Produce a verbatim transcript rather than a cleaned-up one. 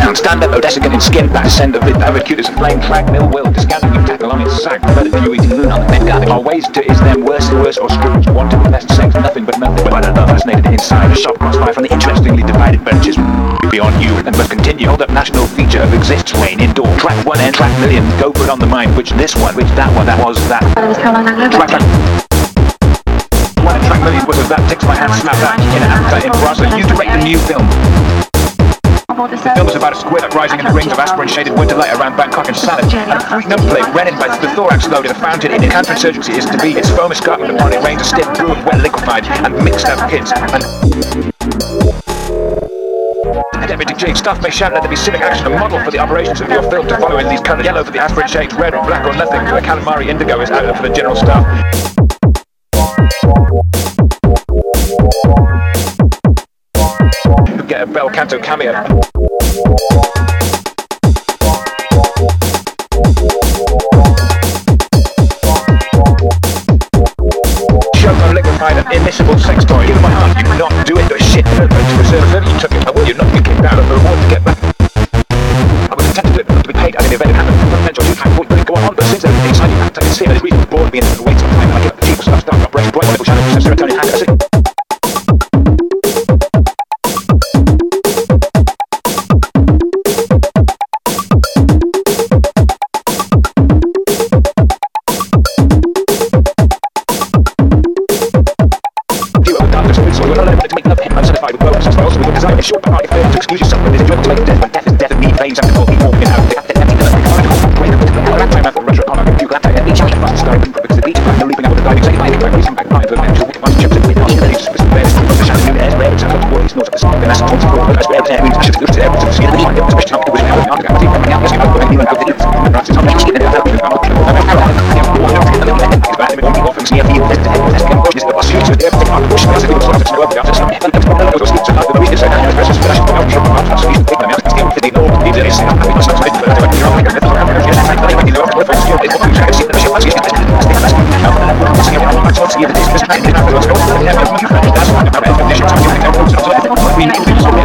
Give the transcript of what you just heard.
down, stand up, Odessa in skin, back descender with avid cute as a flame, track, mill, will, discount, you tackle on its sack, better view eating moon on the neck guard. Our ways to is them worse and worse or screws, want to the best sex, nothing but nothing, but I love fascinated inside, a sharp crossfire from the interestingly divided benches, beyond you, and must continue, hold up national feature of exists, Wayne indoor, track one and track million, go put on the mind, which this one, which that one, that was that, track, track. One and track million was of that, takes my hand, snap that, in an appetite in Brazil, you direct the new film. The film was about a squid uprising in the rings of aspirin-shaded winter light around Bangkok and Salad, and a freak number rented by the thorax load in a fountain in counterinsurgency is to be its foam escarpment upon it rains a stiff brew of well liquefied and mixed up kids, and Deputy J staff may shout let there be civic action, a model for the operations of your film to follow in these colours, yellow for the aspirin shades, red or black or nothing, for the calamari indigo is out for the general staff. Get a bel canto cameo. Showman liquefied an immiscible sex toy. Give my heart, you not do it, do shit. To preserve it, you took it. I will you not be kicked out of the reward to get back. I was content to do it, not to be paid, and in the event it happened, potential you had thought go on, but since then, inside you have to see it, it's reason bored me and the weight of time, I give up the cheap stuff, start up, breast, bright, wonderful channel, serotonin, hand, that's it. Short but hard if to excuse yourself when it is enjoyable to make death when death is death and need veins after talking walking out the captain empty the that time after retro collar you glad time each other fast starting because the beach back leaping out with the diving second line back racing back line for the man who wants chips and with the leaves with the bears the shadow new airs red and what he's not at the start and that's twenty four but as red air means should look to air to see the line was question up to was now the article team coming out as you know going even out the leaves and that's on the chicken and out the out often see a few this is the boss you to the push as it was to go up after some those keeps another the reason and the special special out from out so you take them out still for the old need is not having some side but you know like a little around just like like you know what for you it will try to see the ship as you get that's now let's see what I'm supposed to see this this kind of those go that's what I'm definition of you know we need to